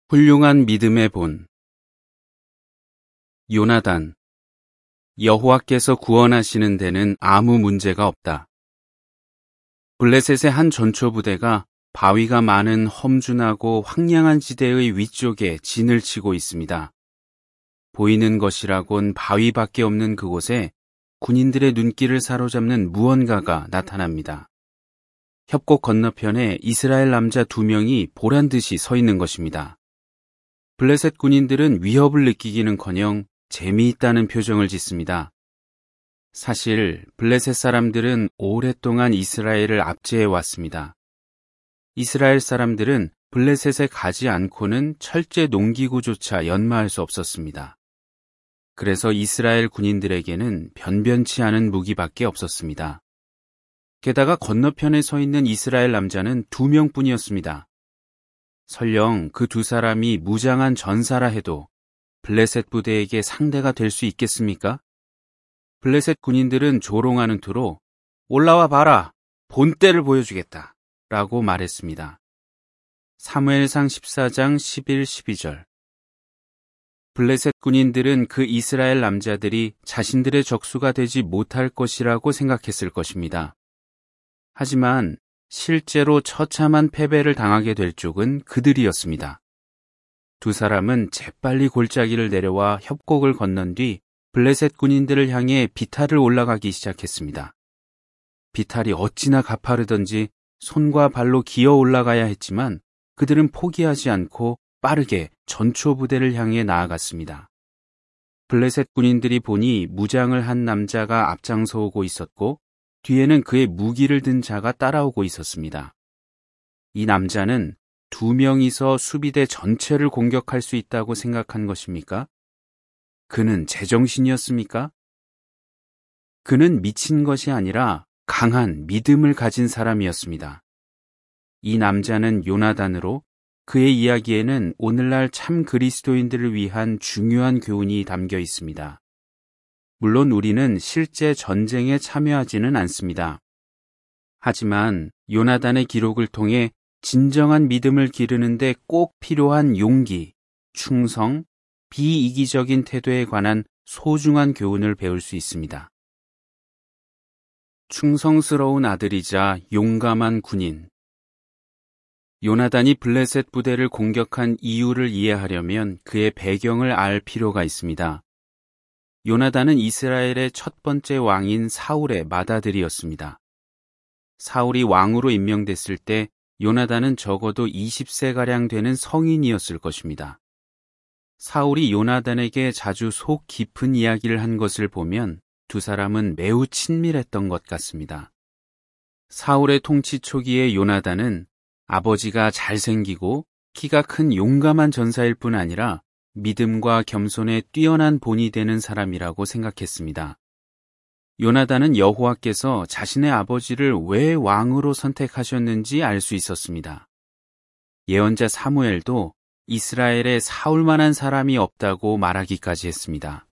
훌륭한 믿음의 본. 요나단. 여호와께서 구원하시는 데는 아무 문제가 없다. 블레셋의 한 전초부대가 바위가 많은 험준하고 황량한 지대의 위쪽에 진을 치고 있습니다. 보이는 것이라곤 바위밖에 없는 그곳에 군인들의 눈길을 사로잡는 무언가가 나타납니다. 협곡 건너편에 이스라엘 남자 2명이 보란듯이 서 있는 것입니다. 블레셋 군인들은 위협을 느끼기는커녕 재미있다는 표정을 짓습니다. 사실 블레셋 사람들은 오랫동안 이스라엘을 압제해 왔습니다. 이스라엘 사람들은 블레셋에 가지 않고는 철제 농기구조차 연마할 수 없었습니다. 그래서 이스라엘 군인들에게는 변변치 않은 무기밖에 없었습니다. 게다가 건너편에 서 있는 이스라엘 남자는 2명뿐이었습니다. 설령 그 2사람이 무장한 전사라 해도 블레셋 부대에게 상대가 될 수 있겠습니까? 블레셋 군인들은 조롱하는 투로 올라와 봐라, 본때를 보여주겠다 라고 말했습니다. 사무엘상 14장 11, 12절. 블레셋 군인들은 그 이스라엘 남자들이 자신들의 적수가 되지 못할 것이라고 생각했을 것입니다. 하지만 실제로 처참한 패배를 당하게 될 쪽은 그들이었습니다. 2사람은 재빨리 골짜기를 내려와 협곡을 건넌 뒤 블레셋 군인들을 향해 비탈을 올라가기 시작했습니다. 비탈이 어찌나 가파르던지 손과 발로 기어 올라가야 했지만 그들은 포기하지 않고 빠르게 전초부대를 향해 나아갔습니다. 블레셋 군인들이 보니 무장을 한 남자가 앞장서 오고 있었고 뒤에는 그의 무기를 든 자가 따라오고 있었습니다. 이 남자는 2명이서 수비대 전체를 공격할 수 있다고 생각한 것입니까? 그는 제정신이었습니까? 그는 미친 것이 아니라 강한 믿음을 가진 사람이었습니다. 이 남자는 요나단으로 그의 이야기에는 오늘날 참 그리스도인들을 위한 중요한 교훈이 담겨 있습니다. 물론 우리는 실제 전쟁에 참여하지는 않습니다. 하지만 요나단의 기록을 통해 진정한 믿음을 기르는데 꼭 필요한 용기, 충성, 비이기적인 태도에 관한 소중한 교훈을 배울 수 있습니다. 충성스러운 아들이자 용감한 군인. 요나단이 블레셋 부대를 공격한 이유를 이해하려면 그의 배경을 알 필요가 있습니다. 요나단은 이스라엘의 첫 번째 왕인 사울의 맏아들이었습니다. 사울이 왕으로 임명됐을 때 요나단은 적어도 20세가량 되는 성인이었을 것입니다. 사울이 요나단에게 자주 속 깊은 이야기를 한 것을 보면 2사람은 매우 친밀했던 것 같습니다. 사울의 통치 초기에 요나단은 아버지가 잘생기고 키가 큰 용감한 전사일 뿐 아니라 믿음과 겸손에 뛰어난 본이 되는 사람이라고 생각했습니다. 요나단은 여호와께서 자신의 아버지를 왜 왕으로 선택하셨는지 알 수 있었습니다. 예언자 사무엘도 이스라엘에 사울만한 사람이 없다고 말하기까지 했습니다.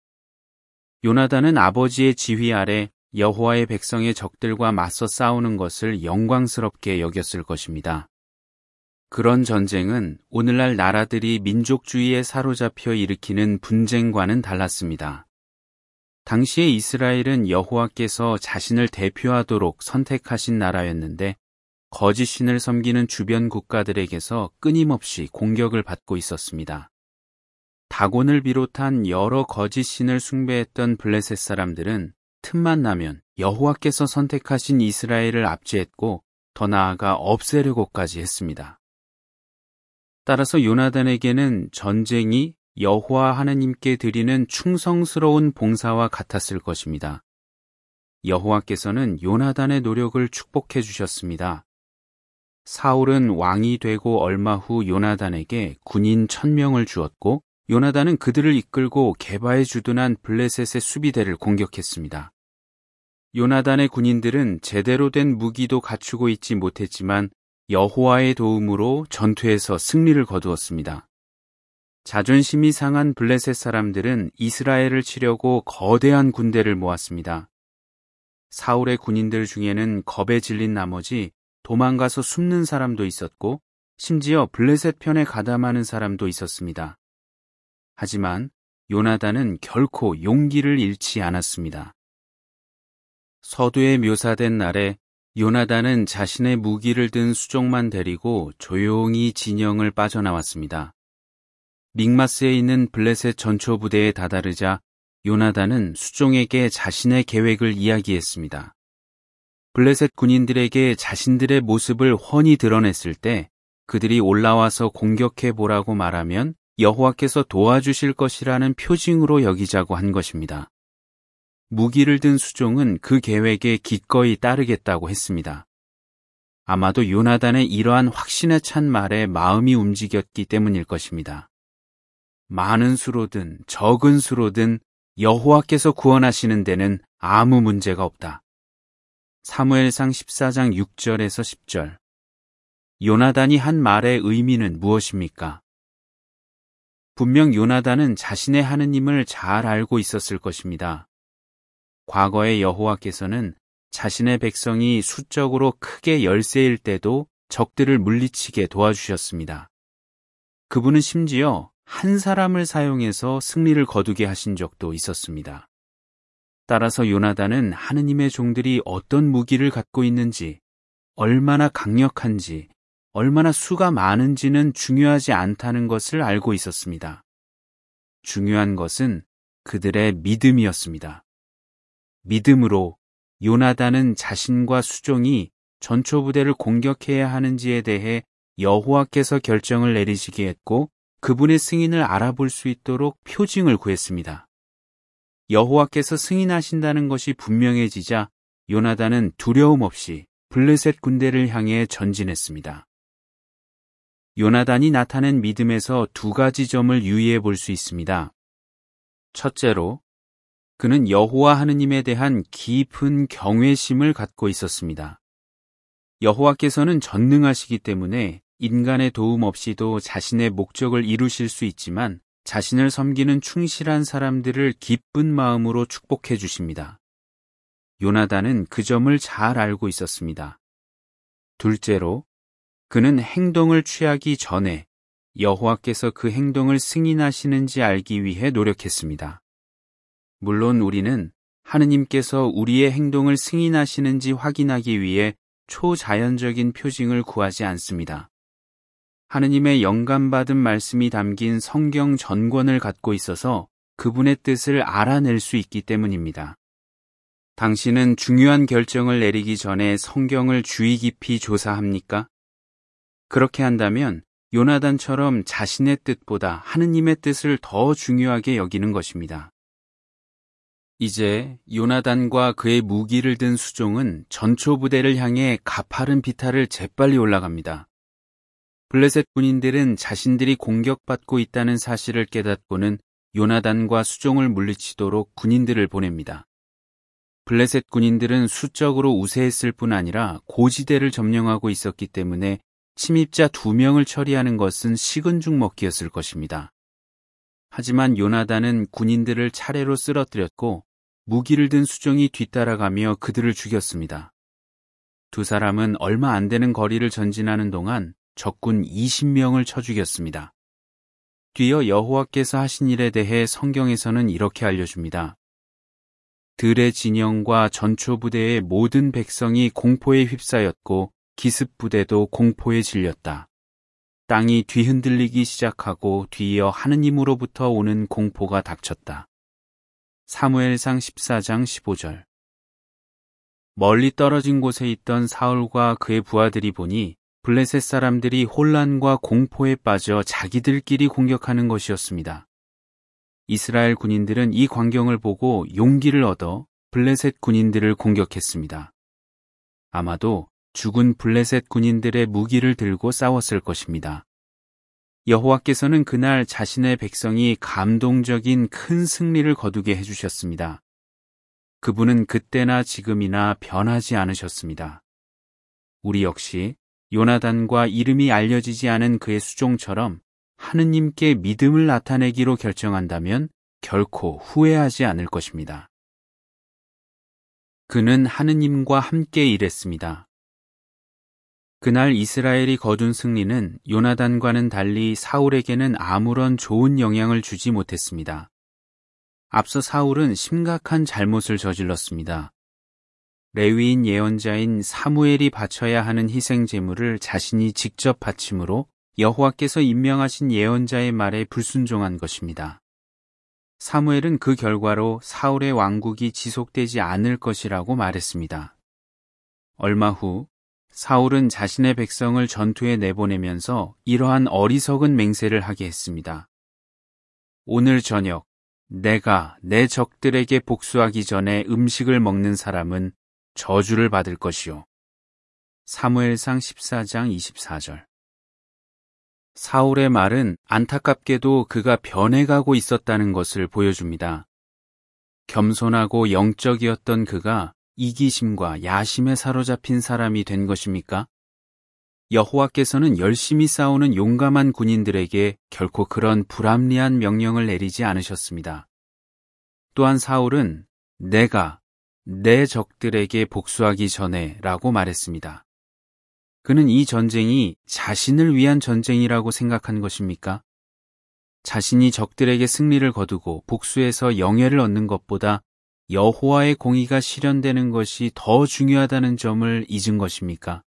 요나단은 아버지의 지휘 아래 여호와의 백성의 적들과 맞서 싸우는 것을 영광스럽게 여겼을 것입니다. 그런 전쟁은 오늘날 나라들이 민족주의에 사로잡혀 일으키는 분쟁과는 달랐습니다. 당시의 이스라엘은 여호와께서 자신을 대표하도록 선택하신 나라였는데 거짓 신을 섬기는 주변 국가들에게서 끊임없이 공격을 받고 있었습니다. 다곤을 비롯한 여러 거짓 신을 숭배했던 블레셋 사람들은 틈만 나면 여호와께서 선택하신 이스라엘을 압제했고 더 나아가 없애려고까지 했습니다. 따라서 요나단에게는 전쟁이 여호와 하나님께 드리는 충성스러운 봉사와 같았을 것입니다. 여호와께서는 요나단의 노력을 축복해 주셨습니다. 사울은 왕이 되고 얼마 후 요나단에게 군인 1000명을 주었고 요나단은 그들을 이끌고 게바에 주둔한 블레셋의 수비대를 공격했습니다. 요나단의 군인들은 제대로 된 무기도 갖추고 있지 못했지만 여호와의 도움으로 전투에서 승리를 거두었습니다. 자존심이 상한 블레셋 사람들은 이스라엘을 치려고 거대한 군대를 모았습니다. 사울의 군인들 중에는 겁에 질린 나머지 도망가서 숨는 사람도 있었고 심지어 블레셋 편에 가담하는 사람도 있었습니다. 하지만 요나단은 결코 용기를 잃지 않았습니다. 서두에 묘사된 날에 요나단은 자신의 무기를 든 수종만 데리고 조용히 진영을 빠져나왔습니다. 믹마스에 있는 블레셋 전초부대에 다다르자 요나단은 수종에게 자신의 계획을 이야기했습니다. 블레셋 군인들에게 자신들의 모습을 훤히 드러냈을 때 그들이 올라와서 공격해보라고 말하면 여호와께서 도와주실 것이라는 표징으로 여기자고 한 것입니다. 무기를 든 수종은 그 계획에 기꺼이 따르겠다고 했습니다. 아마도 요나단의 이러한 확신에 찬 말에 마음이 움직였기 때문일 것입니다. 많은 수로든 적은 수로든 여호와께서 구원하시는 데는 아무 문제가 없다. 사무엘상 14장 6절에서 10절. 요나단이 한 말의 의미는 무엇입니까? 분명 요나단은 자신의 하느님을 잘 알고 있었을 것입니다. 과거에 여호와께서는 자신의 백성이 수적으로 크게 열세일 때도 적들을 물리치게 도와주셨습니다. 그분은 심지어 한 사람을 사용해서 승리를 거두게 하신 적도 있었습니다. 따라서 요나단은 하느님의 종들이 어떤 무기를 갖고 있는지, 얼마나 강력한지, 얼마나 수가 많은지는 중요하지 않다는 것을 알고 있었습니다. 중요한 것은 그들의 믿음이었습니다. 믿음으로 요나단은 자신과 수종이 전초부대를 공격해야 하는지에 대해 여호와께서 결정을 내리시게 했고 그분의 승인을 알아볼 수 있도록 표징을 구했습니다. 여호와께서 승인하신다는 것이 분명해지자 요나단은 두려움 없이 블레셋 군대를 향해 전진했습니다. 요나단이 나타낸 믿음에서 두 가지 점을 유의해 볼 수 있습니다. 첫째로, 그는 여호와 하느님에 대한 깊은 경외심을 갖고 있었습니다. 여호와께서는 전능하시기 때문에 인간의 도움 없이도 자신의 목적을 이루실 수 있지만 자신을 섬기는 충실한 사람들을 기쁜 마음으로 축복해 주십니다. 요나단은 그 점을 잘 알고 있었습니다. 둘째로, 그는 행동을 취하기 전에 여호와께서 그 행동을 승인하시는지 알기 위해 노력했습니다. 물론 우리는 하느님께서 우리의 행동을 승인하시는지 확인하기 위해 초자연적인 표징을 구하지 않습니다. 하느님의 영감받은 말씀이 담긴 성경 전권을 갖고 있어서 그분의 뜻을 알아낼 수 있기 때문입니다. 당신은 중요한 결정을 내리기 전에 성경을 주의 깊이 조사합니까? 그렇게 한다면 요나단처럼 자신의 뜻보다 하느님의 뜻을 더 중요하게 여기는 것입니다. 이제 요나단과 그의 무기를 든 수종은 전초부대를 향해 가파른 비탈을 재빨리 올라갑니다. 블레셋 군인들은 자신들이 공격받고 있다는 사실을 깨닫고는 요나단과 수종을 물리치도록 군인들을 보냅니다. 블레셋 군인들은 수적으로 우세했을 뿐 아니라 고지대를 점령하고 있었기 때문에 침입자 2명을 처리하는 것은 식은 죽 먹기였을 것입니다. 하지만 요나단은 군인들을 차례로 쓰러뜨렸고 무기를 든 수종이 뒤따라가며 그들을 죽였습니다. 두 사람은 얼마 안 되는 거리를 전진하는 동안 적군 20명을 쳐 죽였습니다. 뒤이어 여호와께서 하신 일에 대해 성경에서는 이렇게 알려줍니다. 들의 진영과 전초부대의 모든 백성이 공포에 휩싸였고 기습부대도 공포에 질렸다. 땅이 뒤흔들리기 시작하고 뒤이어 하느님으로부터 오는 공포가 닥쳤다. 사무엘상 14장 15절. 멀리 떨어진 곳에 있던 사울과 그의 부하들이 보니 블레셋 사람들이 혼란과 공포에 빠져 자기들끼리 공격하는 것이었습니다. 이스라엘 군인들은 이 광경을 보고 용기를 얻어 블레셋 군인들을 공격했습니다. 아마도 죽은 블레셋 군인들의 무기를 들고 싸웠을 것입니다. 여호와께서는 그날 자신의 백성이 감동적인 큰 승리를 거두게 해주셨습니다. 그분은 그때나 지금이나 변하지 않으셨습니다. 우리 역시 요나단과 이름이 알려지지 않은 그의 수종처럼 하느님께 믿음을 나타내기로 결정한다면 결코 후회하지 않을 것입니다. 그는 하느님과 함께 일했습니다. 그날 이스라엘이 거둔 승리는 요나단과는 달리 사울에게는 아무런 좋은 영향을 주지 못했습니다. 앞서 사울은 심각한 잘못을 저질렀습니다. 레위인 예언자인 사무엘이 바쳐야 하는 희생 제물을 자신이 직접 바침으로 여호와께서 임명하신 예언자의 말에 불순종한 것입니다. 사무엘은 그 결과로 사울의 왕국이 지속되지 않을 것이라고 말했습니다. 얼마 후 사울은 자신의 백성을 전투에 내보내면서 이러한 어리석은 맹세를 하게 했습니다. 오늘 저녁 내가 내 적들에게 복수하기 전에 음식을 먹는 사람은 저주를 받을 것이요. 사무엘상 14장 24절. 사울의 말은 안타깝게도 그가 변해가고 있었다는 것을 보여줍니다. 겸손하고 영적이었던 그가 이기심과 야심에 사로잡힌 사람이 된 것입니까? 여호와께서는 열심히 싸우는 용감한 군인들에게 결코 그런 불합리한 명령을 내리지 않으셨습니다. 또한 사울은 내가 내 적들에게 복수하기 전에 라고 말했습니다. 그는 이 전쟁이 자신을 위한 전쟁이라고 생각한 것입니까? 자신이 적들에게 승리를 거두고 복수해서 영예를 얻는 것보다 여호와의 공의가 실현되는 것이 더 중요하다는 점을 잊은 것입니까?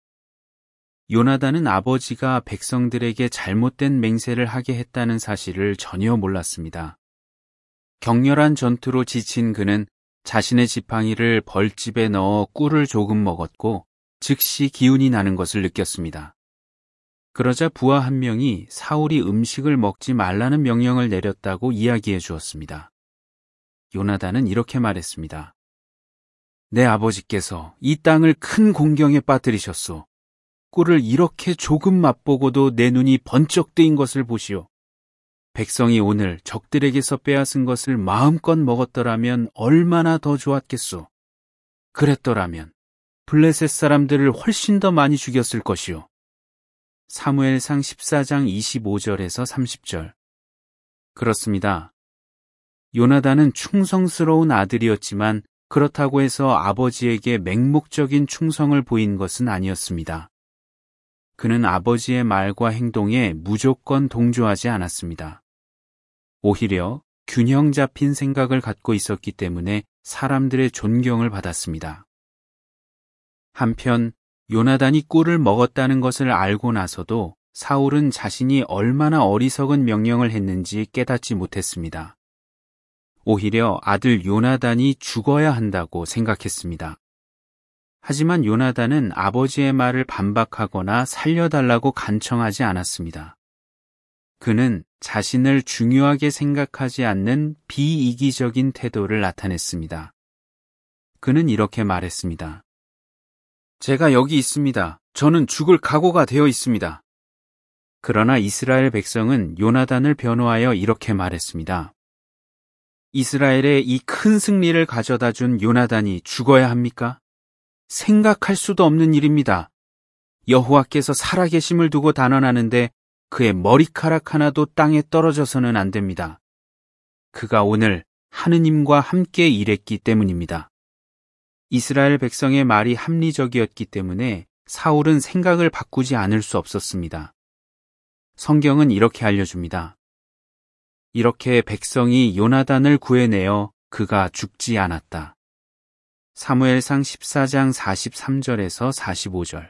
요나단은 아버지가 백성들에게 잘못된 맹세를 하게 했다는 사실을 전혀 몰랐습니다. 격렬한 전투로 지친 그는 자신의 지팡이를 벌집에 넣어 꿀을 조금 먹었고 즉시 기운이 나는 것을 느꼈습니다. 그러자 부하 한 명이 사울이 음식을 먹지 말라는 명령을 내렸다고 이야기해 주었습니다. 요나단은 이렇게 말했습니다. 내 아버지께서 이 땅을 큰 공경에 빠뜨리셨소. 꿀을 이렇게 조금 맛보고도 내 눈이 번쩍 뜨인 것을 보시오. 백성이 오늘 적들에게서 빼앗은 것을 마음껏 먹었더라면 얼마나 더 좋았겠소. 그랬더라면 블레셋 사람들을 훨씬 더 많이 죽였을 것이오. 사무엘상 14장 25절에서 30절. 그렇습니다. 요나단은 충성스러운 아들이었지만 그렇다고 해서 아버지에게 맹목적인 충성을 보인 것은 아니었습니다. 그는 아버지의 말과 행동에 무조건 동조하지 않았습니다. 오히려 균형 잡힌 생각을 갖고 있었기 때문에 사람들의 존경을 받았습니다. 한편 요나단이 꿀을 먹었다는 것을 알고 나서도 사울은 자신이 얼마나 어리석은 명령을 했는지 깨닫지 못했습니다. 오히려 아들 요나단이 죽어야 한다고 생각했습니다. 하지만 요나단은 아버지의 말을 반박하거나 살려달라고 간청하지 않았습니다. 그는 자신을 중요하게 생각하지 않는 비이기적인 태도를 나타냈습니다. 그는 이렇게 말했습니다. 제가 여기 있습니다. 저는 죽을 각오가 되어 있습니다. 그러나 이스라엘 백성은 요나단을 변호하여 이렇게 말했습니다. 이스라엘의 이 큰 승리를 가져다 준 요나단이 죽어야 합니까? 생각할 수도 없는 일입니다. 여호와께서 살아계심을 두고 단언하는데 그의 머리카락 하나도 땅에 떨어져서는 안 됩니다. 그가 오늘 하느님과 함께 일했기 때문입니다. 이스라엘 백성의 말이 합리적이었기 때문에 사울은 생각을 바꾸지 않을 수 없었습니다. 성경은 이렇게 알려줍니다. 이렇게 백성이 요나단을 구해내어 그가 죽지 않았다. 사무엘상 14장 43절에서 45절.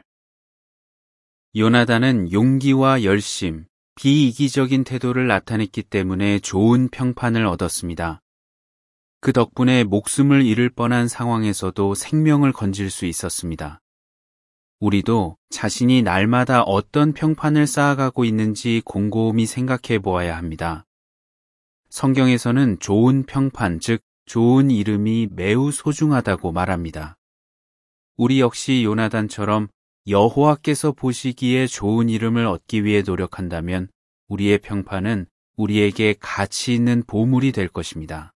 요나단은 용기와 열심, 비이기적인 태도를 나타냈기 때문에 좋은 평판을 얻었습니다. 그 덕분에 목숨을 잃을 뻔한 상황에서도 생명을 건질 수 있었습니다. 우리도 자신이 날마다 어떤 평판을 쌓아가고 있는지 곰곰이 생각해 보아야 합니다. 성경에서는 좋은 평판, 즉 좋은 이름이 매우 소중하다고 말합니다. 우리 역시 요나단처럼 여호와께서 보시기에 좋은 이름을 얻기 위해 노력한다면 우리의 평판은 우리에게 가치 있는 보물이 될 것입니다.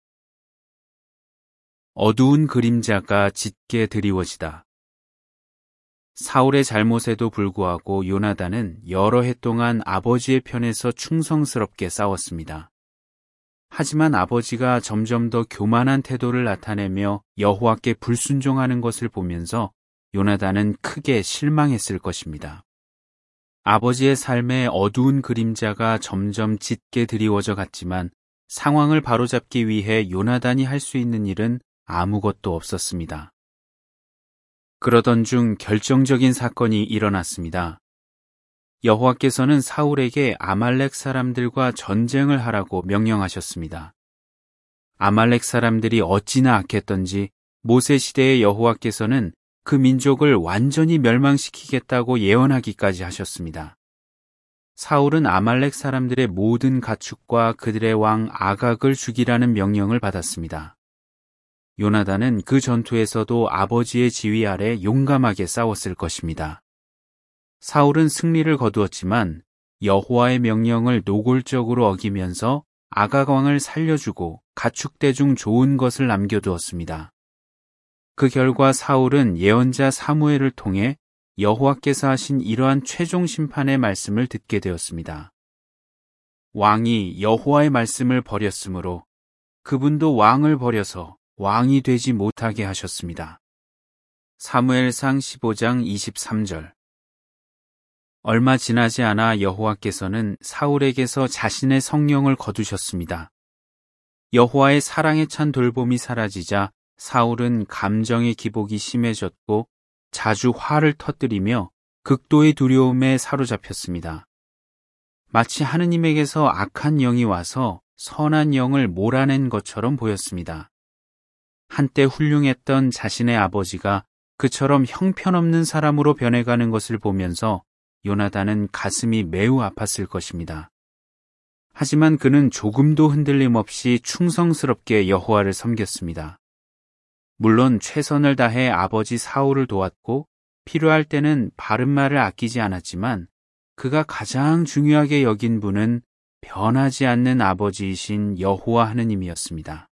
어두운 그림자가 짙게 드리워지다. 사울의 잘못에도 불구하고 요나단은 여러 해 동안 아버지의 편에서 충성스럽게 싸웠습니다. 하지만 아버지가 점점 더 교만한 태도를 나타내며 여호와께 불순종하는 것을 보면서 요나단은 크게 실망했을 것입니다. 아버지의 삶에 어두운 그림자가 점점 짙게 드리워져 갔지만 상황을 바로잡기 위해 요나단이 할 수 있는 일은 아무것도 없었습니다. 그러던 중 결정적인 사건이 일어났습니다. 여호와께서는 사울에게 아말렉 사람들과 전쟁을 하라고 명령하셨습니다. 아말렉 사람들이 어찌나 악했던지 모세 시대의 여호와께서는 그 민족을 완전히 멸망시키겠다고 예언하기까지 하셨습니다. 사울은 아말렉 사람들의 모든 가축과 그들의 왕 아각을 죽이라는 명령을 받았습니다. 요나단은 그 전투에서도 아버지의 지휘 아래 용감하게 싸웠을 것입니다. 사울은 승리를 거두었지만 여호와의 명령을 노골적으로 어기면서 아각 왕을 살려주고 가축대 중 좋은 것을 남겨두었습니다. 그 결과 사울은 예언자 사무엘을 통해 여호와께서 하신 이러한 최종 심판의 말씀을 듣게 되었습니다. 왕이 여호와의 말씀을 버렸으므로 그분도 왕을 버려서 왕이 되지 못하게 하셨습니다. 사무엘상 15장 23절. 얼마 지나지 않아 여호와께서는 사울에게서 자신의 성령을 거두셨습니다. 여호와의 사랑에 찬 돌봄이 사라지자 사울은 감정의 기복이 심해졌고 자주 화를 터뜨리며 극도의 두려움에 사로잡혔습니다. 마치 하느님에게서 악한 영이 와서 선한 영을 몰아낸 것처럼 보였습니다. 한때 훌륭했던 자신의 아버지가 그처럼 형편없는 사람으로 변해가는 것을 보면서 요나단은 가슴이 매우 아팠을 것입니다. 하지만 그는 조금도 흔들림 없이 충성스럽게 여호와를 섬겼습니다. 물론 최선을 다해 아버지 사울을 도왔고 필요할 때는 바른 말을 아끼지 않았지만 그가 가장 중요하게 여긴 분은 변하지 않는 아버지이신 여호와 하느님이었습니다.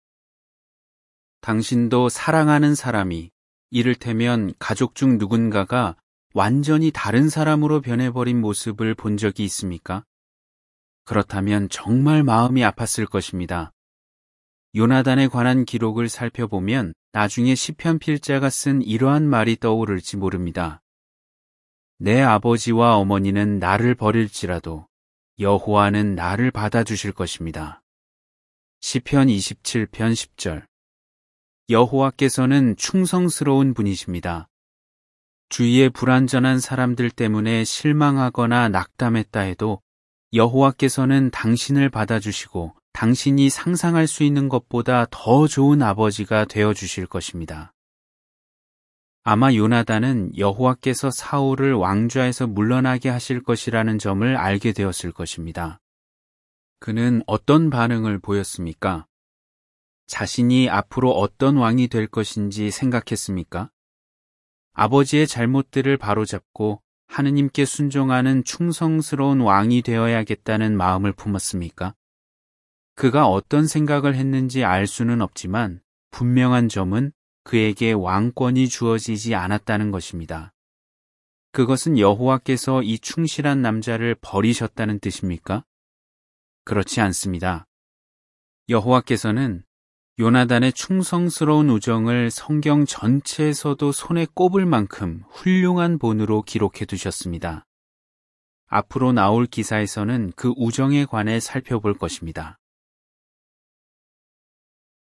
당신도 사랑하는 사람이 이를테면 가족 중 누군가가 완전히 다른 사람으로 변해버린 모습을 본 적이 있습니까? 그렇다면 정말 마음이 아팠을 것입니다. 요나단에 관한 기록을 살펴보면 나중에 시편 필자가 쓴 이러한 말이 떠오를지 모릅니다. 내 아버지와 어머니는 나를 버릴지라도 여호와는 나를 받아주실 것입니다. 시편 27편 10절. 여호와께서는 충성스러운 분이십니다. 주위의 불완전한 사람들 때문에 실망하거나 낙담했다 해도 여호와께서는 당신을 받아주시고 당신이 상상할 수 있는 것보다 더 좋은 아버지가 되어주실 것입니다. 아마 요나단은 여호와께서 사울을 왕좌에서 물러나게 하실 것이라는 점을 알게 되었을 것입니다. 그는 어떤 반응을 보였습니까? 자신이 앞으로 어떤 왕이 될 것인지 생각했습니까? 아버지의 잘못들을 바로잡고 하느님께 순종하는 충성스러운 왕이 되어야겠다는 마음을 품었습니까? 그가 어떤 생각을 했는지 알 수는 없지만 분명한 점은 그에게 왕권이 주어지지 않았다는 것입니다. 그것은 여호와께서 이 충실한 남자를 버리셨다는 뜻입니까? 그렇지 않습니다. 여호와께서는 요나단의 충성스러운 우정을 성경 전체에서도 손에 꼽을 만큼 훌륭한 본으로 기록해 두셨습니다. 앞으로 나올 기사에서는 그 우정에 관해 살펴볼 것입니다.